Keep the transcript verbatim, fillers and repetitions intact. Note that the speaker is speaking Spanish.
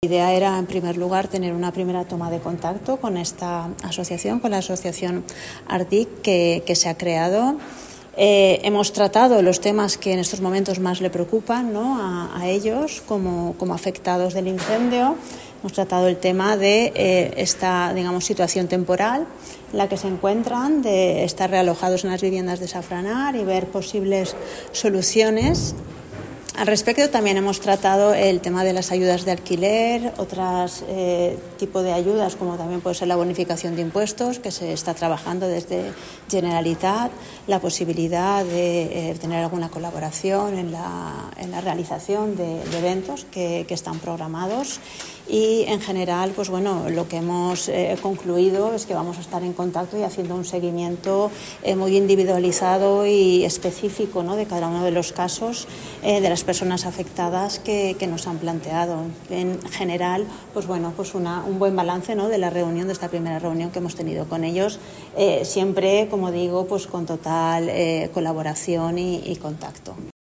La idea era, en primer lugar, tener una primera toma de contacto con esta asociación, con la asociación ARDIC que, que se ha creado. Eh, hemos tratado los temas que en estos momentos más le preocupan, ¿no?, a, a ellos como, como afectados del incendio. Hemos tratado el tema de eh, esta, digamos, situación temporal en la que se encuentran, de estar realojados en las viviendas de Safranar y ver posibles soluciones. Al respecto, también hemos tratado el tema de las ayudas de alquiler, otros eh, tipos de ayudas, como también puede ser la bonificación de impuestos, que se está trabajando desde Generalitat, la posibilidad de eh, tener alguna colaboración en la, en la realización de, de eventos que, que están programados. Y en general, pues bueno, lo que hemos eh, concluido es que vamos a estar en contacto y haciendo un seguimiento eh, muy individualizado y específico, ¿no?, de cada uno de los casos eh, de las personas afectadas que, que nos han planteado. En general, pues bueno, pues una, un buen balance, ¿no?, de la reunión, de esta primera reunión que hemos tenido con ellos, eh, siempre, como digo, pues con total eh, colaboración y, y contacto.